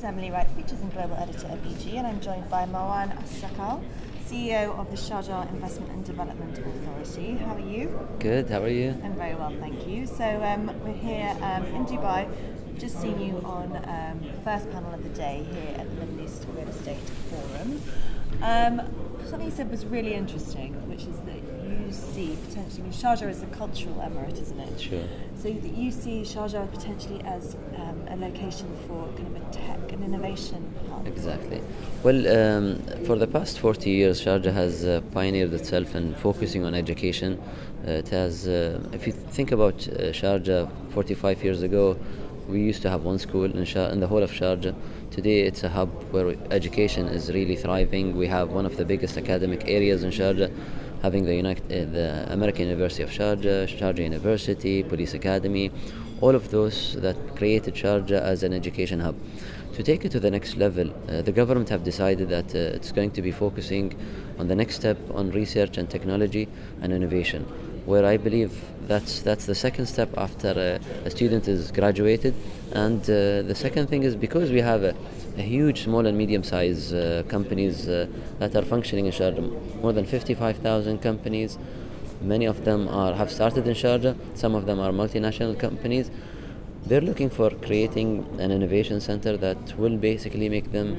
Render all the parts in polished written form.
is Emily Wright, Features and Global Editor of EG, and I'm joined by Marwan As-Sakal, CEO of the Sharjah Investment and Development Authority. How are you? Good, how are you? I'm very well, thank you. So we're here in Dubai. We've just seen you on the first panel of the day here at the Middle East Real Estate Forum. Something you said was really interesting, which is that you see potentially, Sharjah is a cultural emirate, isn't it? Sure. So that you see Sharjah potentially as a location for kind of a tech and innovation hub. Exactly. Well, for the past 40 years, Sharjah has pioneered itself in focusing on education. It has, if you think about Sharjah 45 years ago, we used to have one school in the whole of Sharjah. Today it's a hub where education is really thriving. We have one of the biggest academic areas in Sharjah, having the American University of Sharjah, Sharjah University, Police Academy, all of those that created Sharjah as an education hub. To take it to the next level, the government have decided that it's going to be focusing on the next step on research and technology and innovation, where I believe that's the second step after a student is graduated. And the second thing is because we have a huge small and medium-sized companies that are functioning in Sharjah, more than 55,000 companies. Many of them have started in Sharjah, some of them are multinational companies. They're looking for creating an innovation center that will basically make them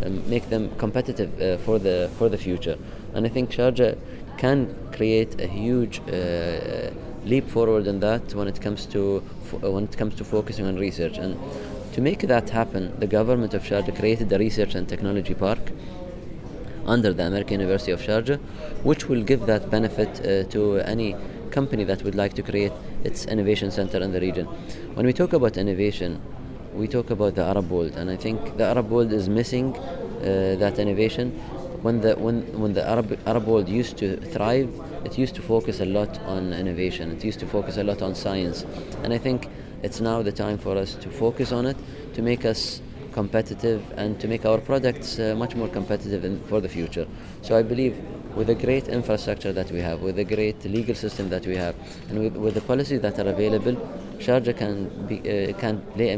competitive for the future. And I think Sharjah can create a huge leap forward in that when it comes to focusing on research. And to make that happen, the government of Sharjah created the Research and Technology Park under the American University of Sharjah, which will give that benefit to any company that would like to create its innovation center in the region. When we talk about innovation, we talk about the Arab world, and I think the Arab world is missing that innovation. When the Arab world used to thrive, it used to focus a lot on innovation. It used to focus a lot on science, and I think it's now the time for us to focus on it, to make us competitive and to make our products much more competitive for the future. So I believe with the great infrastructure that we have, with the great legal system that we have, and with the policies that are available, Sharjah can play a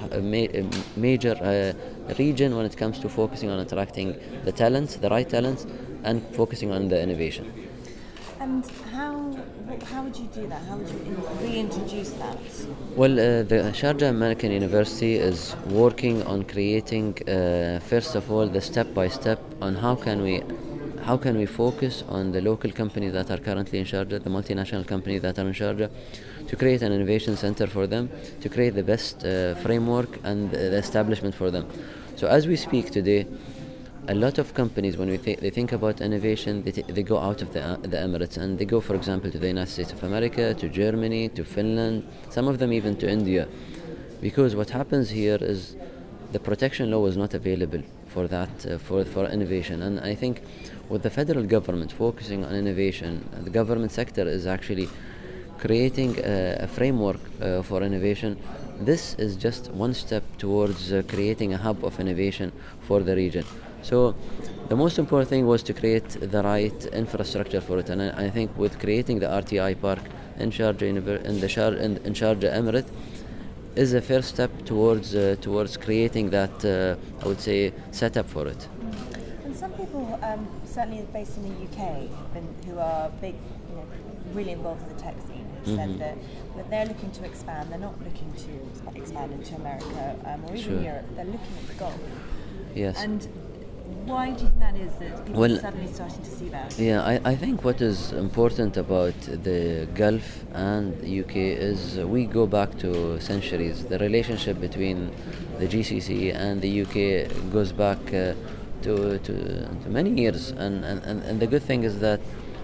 major region when it comes to focusing on attracting the right talents, and focusing on the innovation. And how would you do that? How would you reintroduce that? Well, the Sharjah American University is working on creating, first of all, the step-by-step on how can we focus on the local companies that are currently in Sharjah, the multinational companies that are in Sharjah, to create an innovation center for them, to create the best framework and the establishment for them. So as we speak today, a lot of companies, when they think about innovation, they go out of the Emirates, and they go, for example, to the United States of America, to Germany, to Finland, some of them even to India, because what happens here is the protection law is not available for that, for innovation. And I think with the federal government focusing on innovation, the government sector is actually creating a framework for innovation. This is just one step towards creating a hub of innovation for the region. So the most important thing was to create the right infrastructure for it, and I think with creating the RTI Park in Sharjah in Sharjah Emirate is a first step towards creating that I would say setup for it. And some people, certainly based in the UK, who are big, really involved in the tech scene, have said that when they're looking to expand, they're not looking to expand into America or even Europe. They're looking at the Gulf. Yes. And why do you think that is, that people are suddenly starting to see that? Yeah, I think what is important about the Gulf and the UK is we go back to centuries. The relationship between the GCC and the UK goes back to many years, and the good thing is that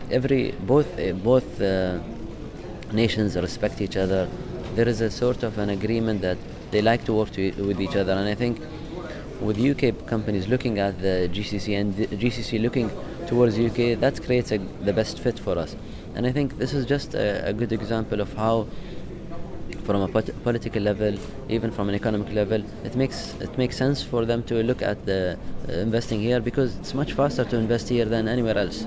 both nations respect each other. There is a sort of an agreement that they like to work with each other, and I think with UK companies looking at the GCC and the GCC looking towards UK, that creates the best fit for us. And I think this is just a good example of how, from a political level, even from an economic level, it makes sense for them to look at the investing here, because it's much faster to invest here than anywhere else.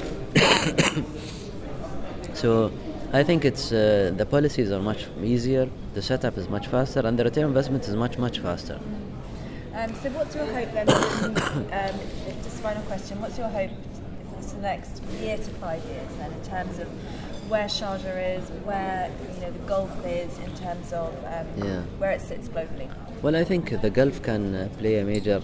So I think it's the policies are much easier, the setup is much faster, and the return on investment is much faster. So what's your hope then, just final question, what's your hope for the next year to 5 years then, in terms of where Sharjah is, where the Gulf is, in terms of where it sits globally? Well, I think the Gulf can play a major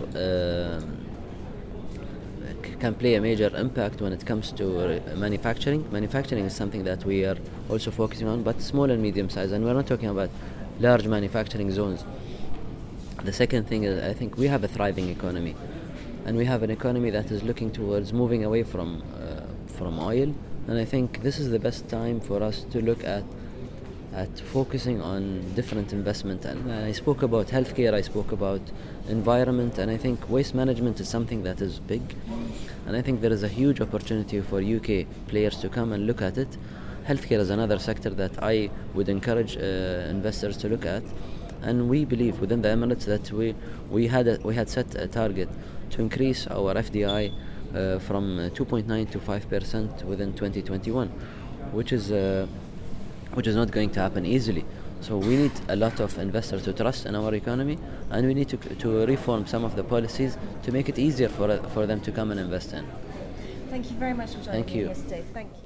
impact when it comes to manufacturing. Manufacturing is something that we are also focusing on, but small and medium size, and we're not talking about large manufacturing zones. The second thing is, I think we have a thriving economy, and we have an economy that is looking towards moving away from oil, and I think this is the best time for us to look at focusing on different investment. And I spoke about healthcare, I spoke about environment, and I think waste management is something that is big, and I think there is a huge opportunity for UK players to come and look at it. Healthcare is another sector that I would encourage investors to look at, and we believe within the Emirates that we had set a target to increase our FDI from 2.9 to 5% within 2021, which is not going to happen easily. So we need a lot of investors to trust in our economy, and we need to reform some of the policies to make it easier for them to come and invest in. Thank you very much for joining me yesterday. Thank you.